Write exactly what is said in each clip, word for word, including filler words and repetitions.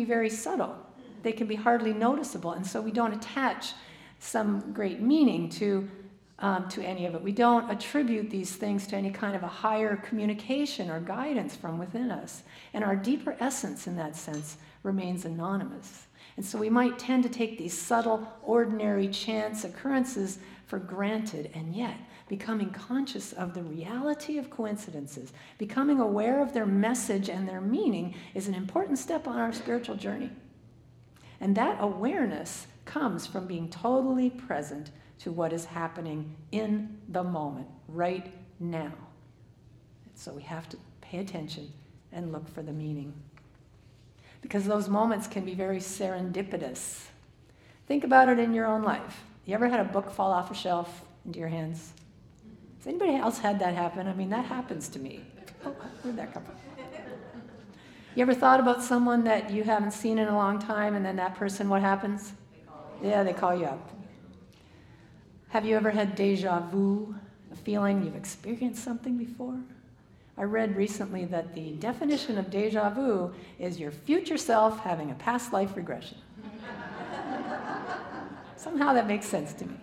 be very subtle. They can be hardly noticeable, and so we don't attach some great meaning to um, to any of it. We don't attribute these things to any kind of a higher communication or guidance from within us. And our deeper essence in that sense remains anonymous. And so we might tend to take these subtle, ordinary chance occurrences for granted, and yet becoming conscious of the reality of coincidences, becoming aware of their message and their meaning is an important step on our spiritual journey. And that awareness comes from being totally present to what is happening in the moment, right now. So we have to pay attention and look for the meaning. Because those moments can be very serendipitous. Think about it in your own life. You ever had a book fall off a shelf into your hands? Has anybody else had that happen? I mean, that happens to me. Oh, where'd that come from? You ever thought about someone that you haven't seen in a long time, and then that person, what happens? Yeah, they call you up. Have you ever had deja vu, a feeling you've experienced something before? I read recently that the definition of deja vu is your future self having a past life regression. Somehow that makes sense to me.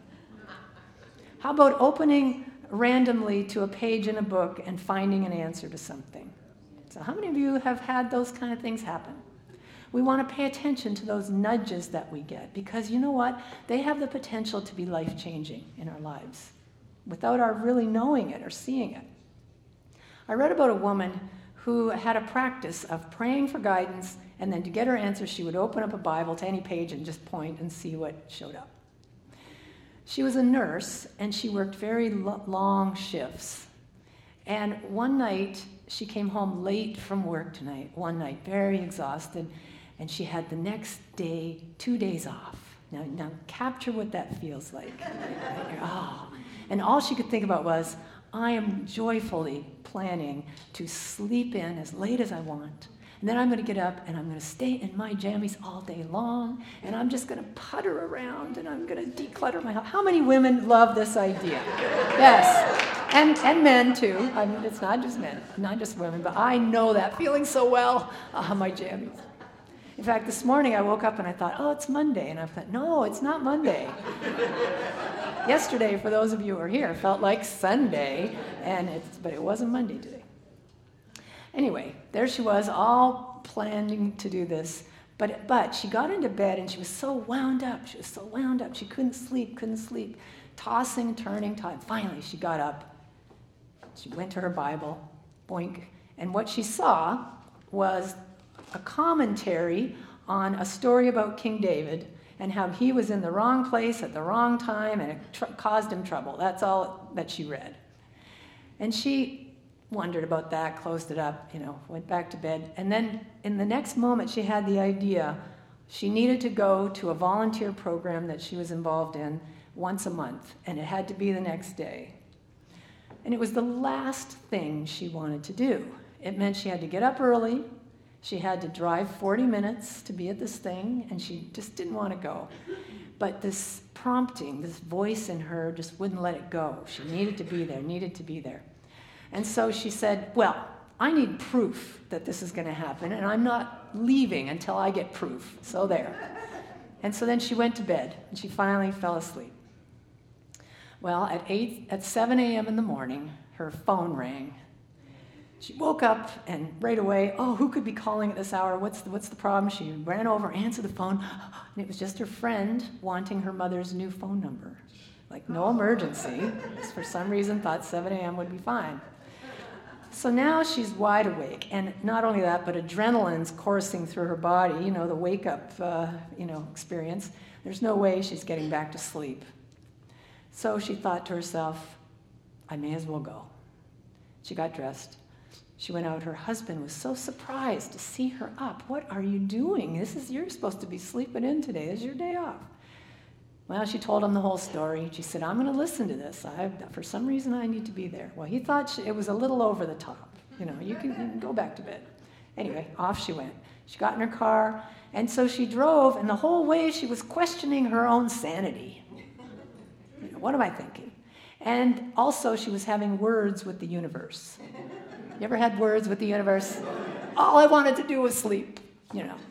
How about opening randomly to a page in a book and finding an answer to something? So how many of you have had those kind of things happen? We want to pay attention to those nudges that we get, because you know what? They have the potential to be life-changing in our lives without our really knowing it or seeing it. I read about a woman who had a practice of praying for guidance, and then to get her answer, she would open up a Bible to any page and just point and see what showed up. She was a nurse, and she worked very lo- long shifts. And one night, she came home late from work tonight, one night, very exhausted, and she had the next day, two days off. Now, now capture what that feels like. Oh. And all she could think about was, I am joyfully planning to sleep in as late as I want. And then I'm going to get up and I'm going to stay in my jammies all day long, and I'm just going to putter around and I'm going to declutter my house. How many women love this idea? Yes. And and men too. I mean, it's not just men, not just women, but I know that feeling so well. Ah, my jammies. In fact, this morning I woke up and I thought, oh, it's Monday. And I thought, no, it's not Monday. Yesterday, for those of you who are here, felt like Sunday, and it's but it wasn't Monday today. Anyway, there she was, all planning to do this. But but she got into bed and she was so wound up. She was so wound up. She couldn't sleep, couldn't sleep. Tossing, turning, tossing. Finally, she got up. She went to her Bible, boink. And what she saw was a commentary on a story about King David and how he was in the wrong place at the wrong time and it tr- caused him trouble. That's all that she read. And she wondered about that, closed it up, you know, went back to bed. And then in the next moment, she had the idea she needed to go to a volunteer program that she was involved in once a month, and it had to be the next day. And it was the last thing she wanted to do. It meant she had to get up early, she had to drive forty minutes to be at this thing, and she just didn't want to go. But this prompting, this voice in her just wouldn't let it go. She needed to be there, needed to be there. And so she said, well, I need proof that this is going to happen, and I'm not leaving until I get proof. So there. And so then she went to bed, and she finally fell asleep. Well, at eight, at seven a.m. in the morning, her phone rang. She woke up and right away, oh, who could be calling at this hour? What's the, what's the problem? She ran over, answered the phone, and it was just her friend wanting her mother's new phone number. Like, no emergency. Just for some reason thought seven a.m. would be fine. So now she's wide awake, and not only that, but adrenaline's coursing through her body, you know, the wake-up, uh, you know, experience. There's no way she's getting back to sleep. So she thought to herself, I may as well go. She got dressed. She went out. Her husband was so surprised to see her up. What are you doing? This is, you're supposed to be sleeping in today. This is your day off. Well, she told him the whole story. She said, I'm going to listen to this. I, for some reason, I need to be there. Well, he thought she, it was a little over the top. You know, you can, you can go back to bed. Anyway, off she went. She got in her car, and so she drove, and the whole way she was questioning her own sanity. You know, what am I thinking? And also she was having words with the universe. You ever had words with the universe? All I wanted to do was sleep, you know.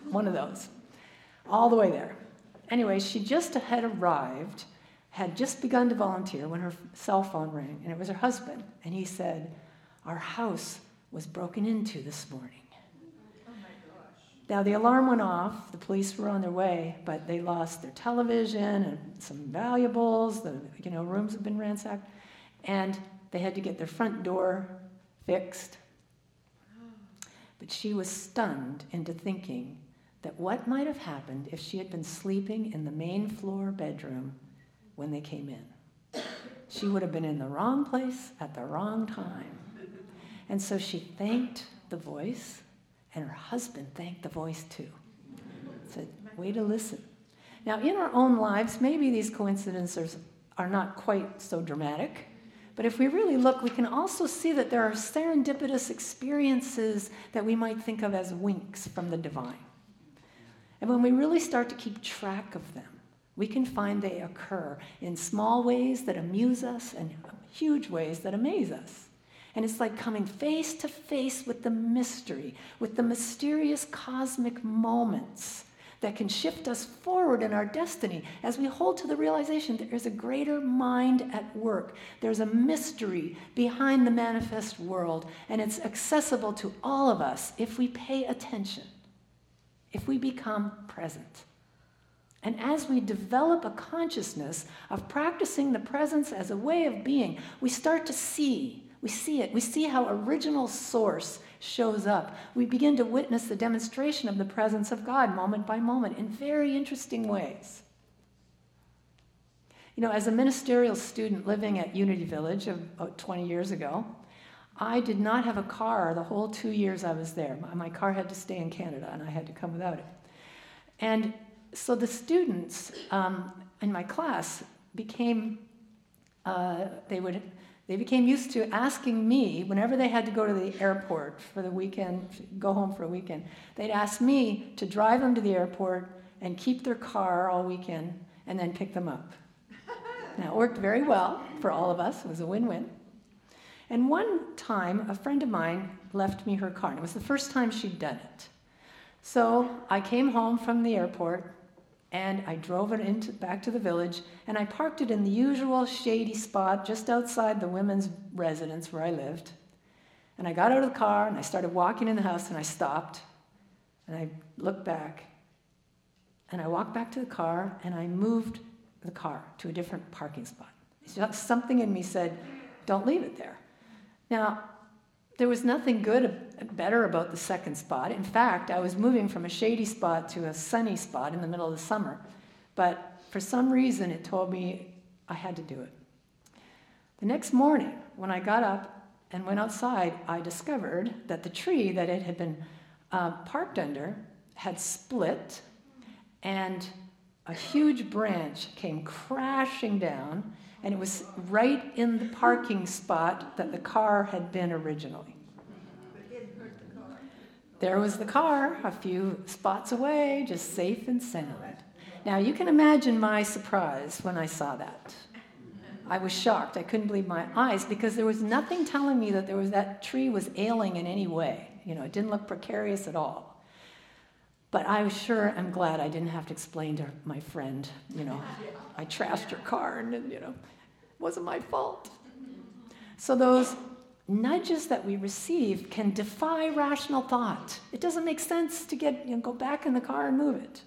one of those, all the way there. Anyway, she just had arrived, had just begun to volunteer when her cell phone rang, and it was her husband. And he said, "Our house was broken into this morning." Oh my gosh. Now, the alarm went off. The police were on their way, but they lost their television and some valuables. The you know rooms had been ransacked. And they had to get their front door fixed. But she was stunned into thinking that what might have happened if she had been sleeping in the main floor bedroom when they came in. She would have been in the wrong place at the wrong time. And so she thanked the voice, and her husband thanked the voice too. Said, "Way to listen." Now, in our own lives, maybe these coincidences are not quite so dramatic, but if we really look, we can also see that there are serendipitous experiences that we might think of as winks from the divine. And when we really start to keep track of them, we can find they occur in small ways that amuse us and huge ways that amaze us. And it's like coming face to face with the mystery, with the mysterious cosmic moments that can shift us forward in our destiny as we hold to the realization that there's a greater mind at work. There's a mystery behind the manifest world, and it's accessible to all of us if we pay attention, if we become present. And as we develop a consciousness of practicing the presence as a way of being, we start to see, we see it, we see how original source shows up. We begin to witness the demonstration of the presence of God moment by moment in very interesting ways. You know, as a ministerial student living at Unity Village about twenty years ago, I did not have a car the whole two years I was there. My car had to stay in Canada, and I had to come without it. And so the students um, in my class became, uh, they would, they became used to asking me, whenever they had to go to the airport for the weekend, go home for a weekend, they'd ask me to drive them to the airport and keep their car all weekend and then pick them up. Now, it worked very well for all of us. It was a win-win. And one time, a friend of mine left me her car, and it was the first time she'd done it. So I came home from the airport, and I drove it into, back to the village, and I parked it in the usual shady spot just outside the women's residence where I lived. And I got out of the car, and I started walking in the house, and I stopped, and I looked back, and I walked back to the car, and I moved the car to a different parking spot. Just something in me said, don't leave it there. Now, there was nothing good, better about the second spot. In fact, I was moving from a shady spot to a sunny spot in the middle of the summer. But for some reason, it told me I had to do it. The next morning, when I got up and went outside, I discovered that the tree that it had been uh, parked under had split, and a huge branch came crashing down, and it was right in the parking spot that the car had been originally. But it didn't hurt the car. There was the car, a few spots away, just safe and sound. Now, you can imagine my surprise when I saw that. I was shocked. I couldn't believe my eyes, because there was nothing telling me that there was that tree was ailing in any way. You know, it didn't look precarious at all. But I was sure am glad I didn't have to explain to my friend, you know, I trashed her car and, you know, it wasn't my fault. So those nudges that we receive can defy rational thought. It doesn't make sense to get, you know, go back in the car and move it.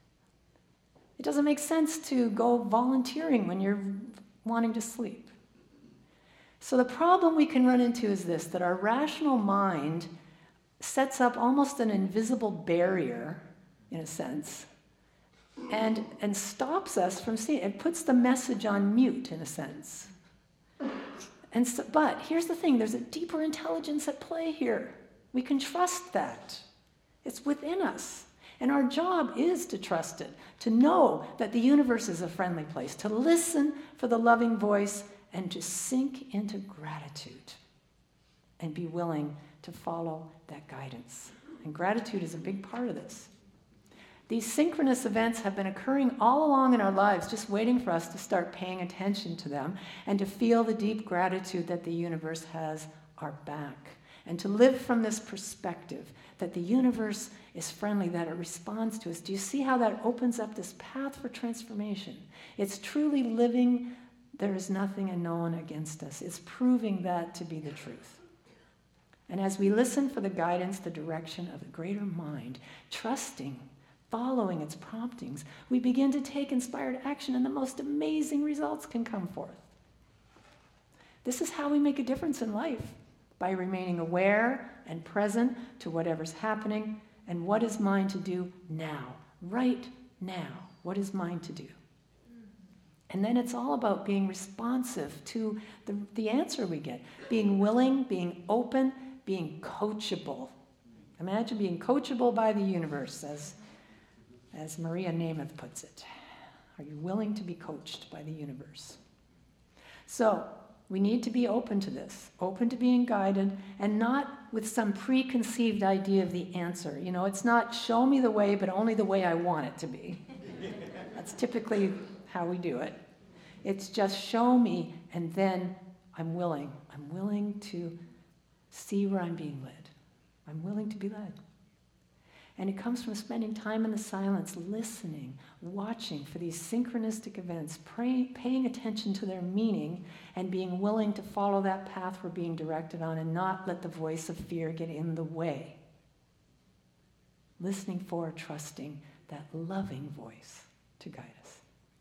It doesn't make sense to go volunteering when you're wanting to sleep. So the problem we can run into is this, that our rational mind sets up almost an invisible barrier, in a sense, and, and stops us from seeing it. It puts the message on mute, in a sense. And so, but here's the thing, there's a deeper intelligence at play here. We can trust that. It's within us. And our job is to trust it, to know that the universe is a friendly place, to listen for the loving voice, and to sink into gratitude and be willing to follow that guidance. And gratitude is a big part of this. These synchronous events have been occurring all along in our lives, just waiting for us to start paying attention to them and to feel the deep gratitude that the universe has our back. and to live from this perspective that the universe is friendly, that it responds to us. Do you see how that opens up this path for transformation? It's truly living, there is nothing and no one against us. It's proving that to be the truth. And as we listen for the guidance, the direction of the greater mind, trusting, following its promptings, we begin to take inspired action and the most amazing results can come forth. This is how we make a difference in life, by remaining aware and present to whatever's happening and what is mine to do now, right now. What is mine to do? And then it's all about being responsive to the, the answer we get, being willing, being open, being coachable. Imagine being coachable by the universe, as, as Maria Namath puts it. Are you willing to be coached by the universe? So, we need to be open to this, open to being guided, and not with some preconceived idea of the answer. You know, it's not show me the way, but only the way I want it to be. That's typically how we do it. It's just show me, and then I'm willing. I'm willing to see where I'm being led. I'm willing to be led. And it comes from spending time in the silence, listening, watching for these synchronistic events, pray, paying attention to their meaning, and being willing to follow that path we're being directed on and not let the voice of fear get in the way. Listening for, trusting that loving voice to guide us.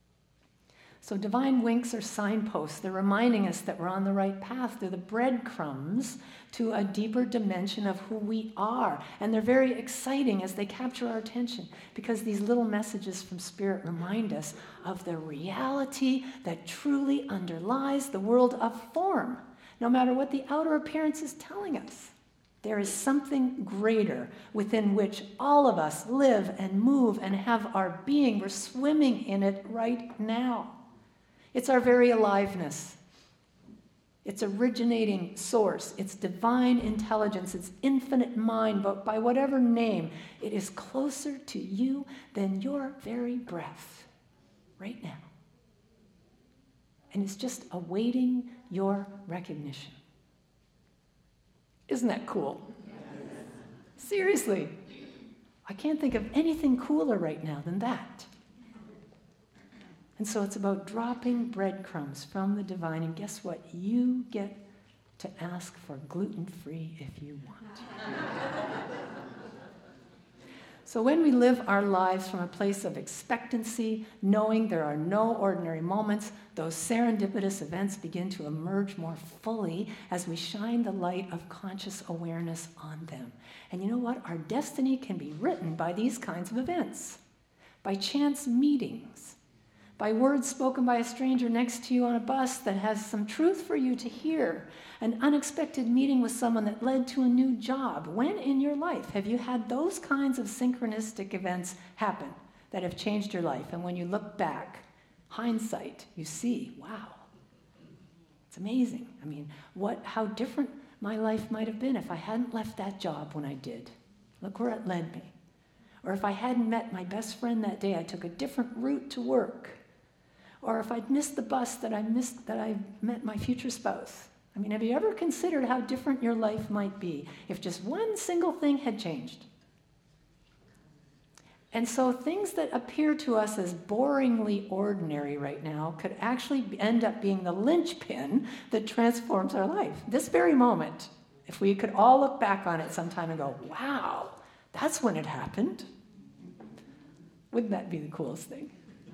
So divine winks are signposts. They're reminding us that we're on the right path. They're the breadcrumbs to a deeper dimension of who we are. And they're very exciting as they capture our attention, because these little messages from Spirit remind us of the reality that truly underlies the world of form, no matter what the outer appearance is telling us. There is something greater within which all of us live and move and have our being. We're swimming in it right now. It's our very aliveness. It's originating source. It's divine intelligence. It's infinite mind, but by whatever name, it is closer to you than your very breath right now. And it's just awaiting your recognition. Isn't that cool? Seriously. I can't think of anything cooler right now than that. And so it's about dropping breadcrumbs from the divine. And guess what? You get to ask for gluten-free if you want. So when we live our lives from a place of expectancy, knowing there are no ordinary moments, those serendipitous events begin to emerge more fully as we shine the light of conscious awareness on them. And you know what? Our destiny can be written by these kinds of events, by chance meetings, by words spoken by a stranger next to you on a bus that has some truth for you to hear, an unexpected meeting with someone that led to a new job. When in your life have you had those kinds of synchronistic events happen that have changed your life? And when you look back, hindsight, you see, wow, it's amazing. I mean, what, how different my life might have been if I hadn't left that job when I did. Look where it led me. Or if I hadn't met my best friend that day, I took a different route to work. Or if I'd missed the bus that I missed, that I met my future spouse. I mean, have you ever considered how different your life might be if just one single thing had changed? And so things that appear to us as boringly ordinary right now could actually end up being the linchpin that transforms our life. This very moment, if we could all look back on it sometime and go, wow, that's when it happened. Wouldn't that be the coolest thing?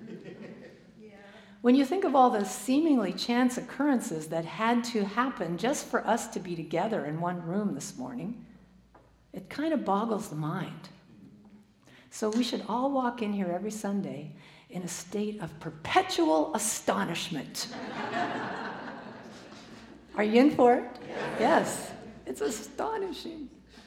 When you think of all the seemingly chance occurrences that had to happen just for us to be together in one room this morning, it kind of boggles the mind. So we should all walk in here every Sunday in a state of perpetual astonishment. Are you in for it? Yes. It's astonishing.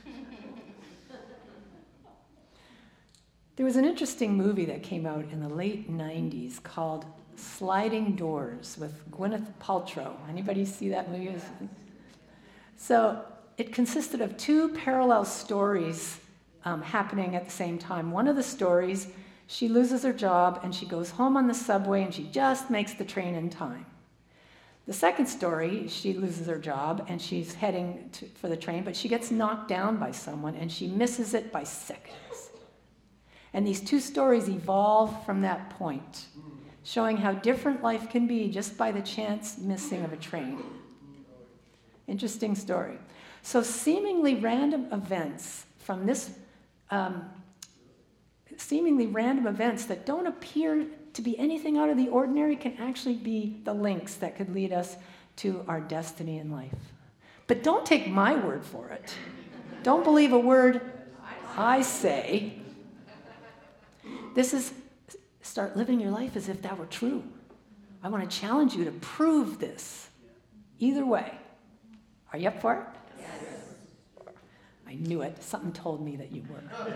There was an interesting movie that came out in the late nineties called Sliding Doors with Gwyneth Paltrow. Anybody see that movie? So it consisted of two parallel stories um, happening at the same time. One of the stories, she loses her job and she goes home on the subway and she just makes the train in time. The second story, she loses her job and she's heading to, for the train, but she gets knocked down by someone and she misses it by seconds. And these two stories evolve from that point, showing how different life can be just by the chance missing of a train. Interesting story. So seemingly random events from this, um, seemingly random events that don't appear to be anything out of the ordinary can actually be the links that could lead us to our destiny in life. But don't take my word for it. Don't believe a word I say. This is, start living your life as if that were true. I want to challenge you to prove this. Either way. Are you up for it? Yes. I knew it. Something told me that you were.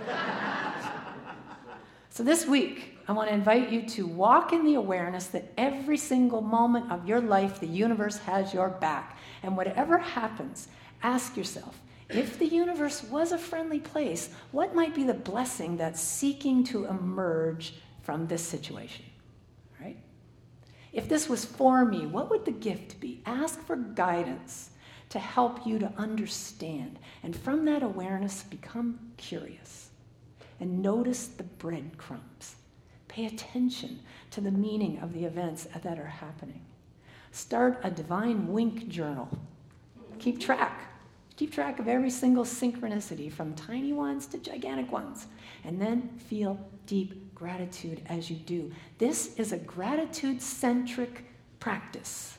So this week, I want to invite you to walk in the awareness that every single moment of your life, the universe has your back. And whatever happens, ask yourself, if the universe was a friendly place, what might be the blessing that's seeking to emerge from this situation? Right? If this was for me, what would the gift be? Ask for guidance to help you to understand. And from that awareness, become curious. And notice the breadcrumbs. Pay attention to the meaning of the events that are happening. Start a divine wink journal. Keep track. Keep track of every single synchronicity, from tiny ones to gigantic ones. And then feel deep gratitude as you do. This is a gratitude-centric practice.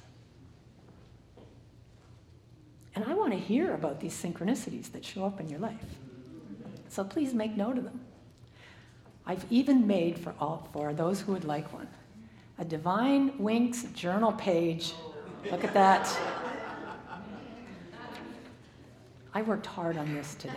And I want to hear about these synchronicities that show up in your life. So please make note of them. I've even made, for all for those who would like one, a Divine Winks journal page. Look at that. I worked hard on this today.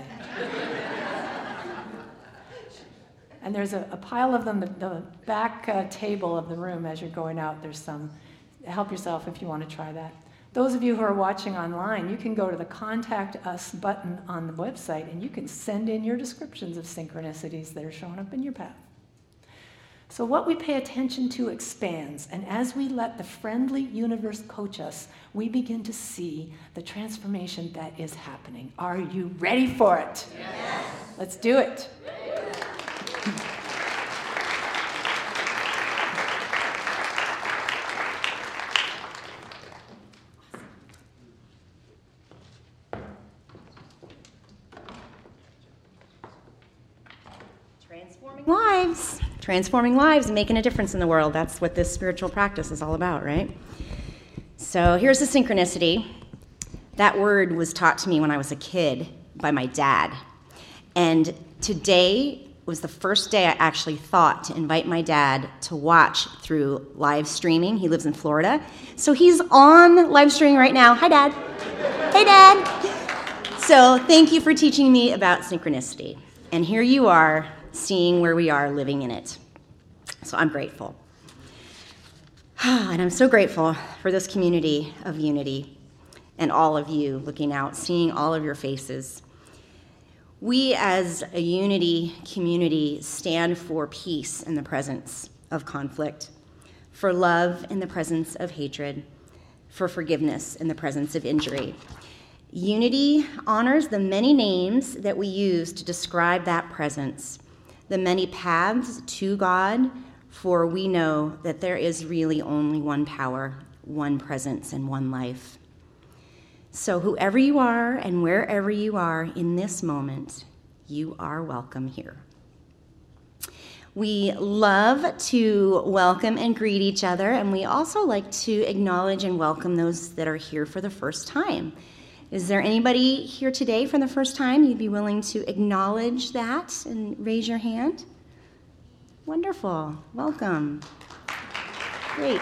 And there's a, a pile of them, the, the back uh, table of the room as you're going out. There's some. Help yourself if you want to try that. Those of you who are watching online, you can go to the Contact Us button on the website and you can send in your descriptions of synchronicities that are showing up in your path. So what we pay attention to expands, and as we let the friendly universe coach us, we begin to see the transformation that is happening. Are you ready for it? Yes. Let's do it. Transforming lives. Transforming lives and making a difference in the world. That's what this spiritual practice is all about, right? So here's the synchronicity. That word was taught to me when I was a kid by my dad. And today was the first day I actually thought to invite my dad to watch through live streaming. He lives in Florida. So he's on live streaming right now. Hi, Dad. Hey, Dad. So thank you for teaching me about synchronicity. And here you are, seeing where we are living in it. So I'm grateful. And I'm so grateful for this community of unity and all of you looking out, seeing all of your faces. We as a unity community stand for peace in the presence of conflict, for love in the presence of hatred, for forgiveness in the presence of injury. Unity honors the many names that we use to describe that presence, the many paths to God, for we know that there is really only one power, one presence, and one life. So whoever you are and wherever you are in this moment, you are welcome here. We love to welcome and greet each other, and we also like to acknowledge and welcome those that are here for the first time. Is there anybody here today for the first time? You'd be willing to acknowledge that and raise your hand? Wonderful. Welcome. Great.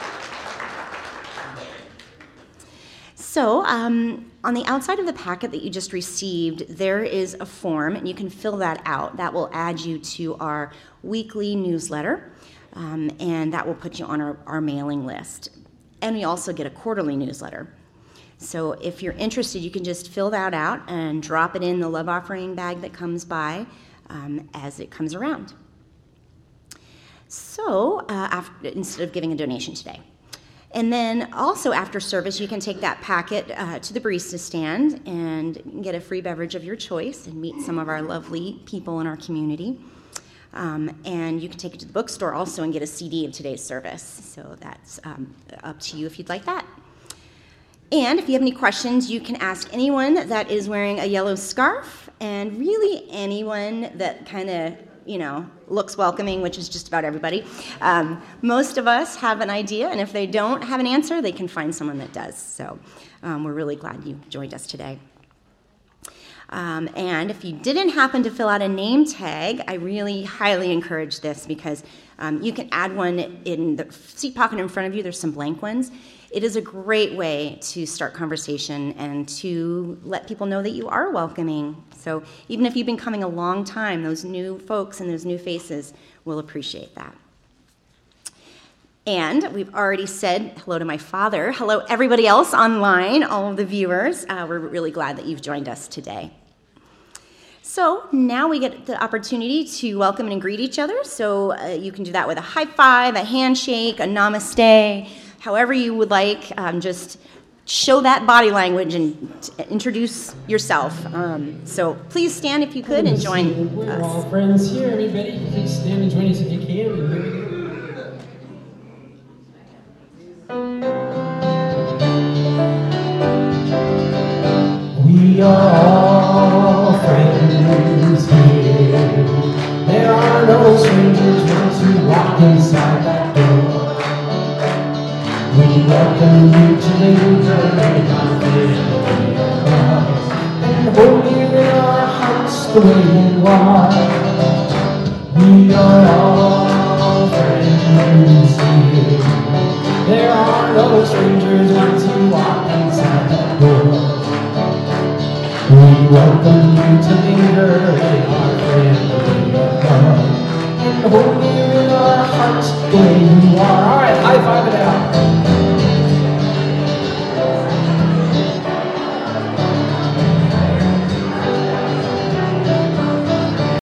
So um, on the outside of the packet that you just received, there is a form, and you can fill that out. That will add you to our weekly newsletter, um, and that will put you on our, our mailing list. And we also get a quarterly newsletter. So if you're interested, you can just fill that out and drop it in the love offering bag that comes by um, as it comes around. So uh, after, instead of giving a donation today. And then also after service, you can take that packet uh, to the barista stand and get a free beverage of your choice and meet some of our lovely people in our community. Um, and you can take it to the bookstore also and get a C D of today's service. So that's um, up to you if you'd like that. And if you have any questions, you can ask anyone that is wearing a yellow scarf, and really anyone that kind of, you know, looks welcoming, which is just about everybody. Um, most of us have an idea, and if they don't have an answer, they can find someone that does. So um, we're really glad you joined us today. Um, and if you didn't happen to fill out a name tag, I really highly encourage this, because um, you can add one in the seat pocket in front of you. There's some blank ones. It is a great way to start conversation and to let people know that you are welcoming. So even if you've been coming a long time, those new folks and those new faces will appreciate that. And we've already said hello to my father. Hello, everybody else online, all of the viewers. Uh, we're really glad that you've joined us today. So now we get the opportunity to welcome and greet each other. So uh, you can do that with a high five, a handshake, a namaste, however you would like. Um, just show that body language and t- introduce yourself. Um, so please stand if you could and join We're us. all friends here. Everybody, please stand and join us if you can. And here we go. We are all friends here. There are no strangers once you walk inside that door. We welcome you to linger in our family of love and hold you in our hearts the way you are. We are all friends here. There are no strangers once you walk inside that door. We welcome you to linger in our family of love and hold you in our hearts the way you are.